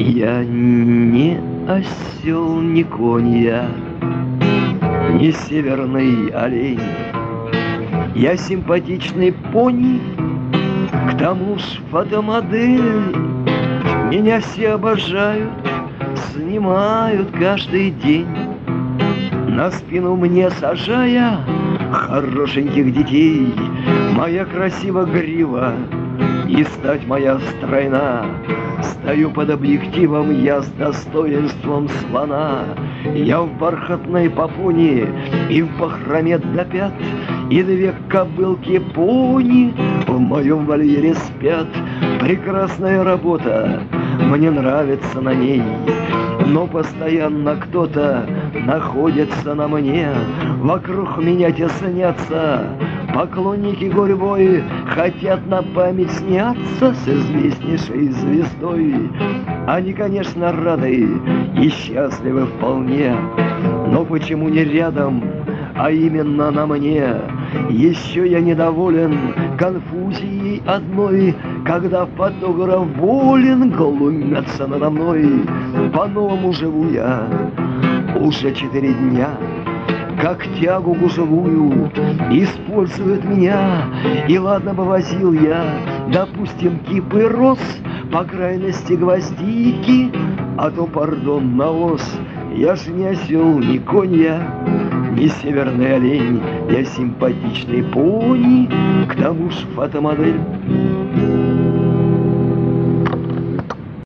Я не осел, не конь я, не северный олень. Я симпатичный пони, к тому ж фотомодель. Меня все обожают, снимают каждый день, на спину мне сажая хорошеньких детей. Моя красива грива и стать моя стройна. Стою под объективом я с достоинством слона. Я в бархатной попоне и в бахроме до пят, и две кобылки пони в моем вольере спят. Прекрасная работа, мне нравится на ней, но постоянно кто-то находится на мне. Вокруг меня теснятся поклонники гурьбой, хотят на память сняться с известнейшей звездой. Они, конечно, рады и счастливы вполне, но почему не рядом, а именно на мне? Еще я недоволен конфузией одной, когда фотограф болен, глумятся надо мной. По-новому живу я уже 4 дня, как тягу гужевую используют меня. И ладно бы возил я, допустим, кипы роз, по крайности гвоздики, а то, пардон, навоз. Я ж не осел, не конь я, не северный олень, я симпатичный пони, к тому ж фотомодель.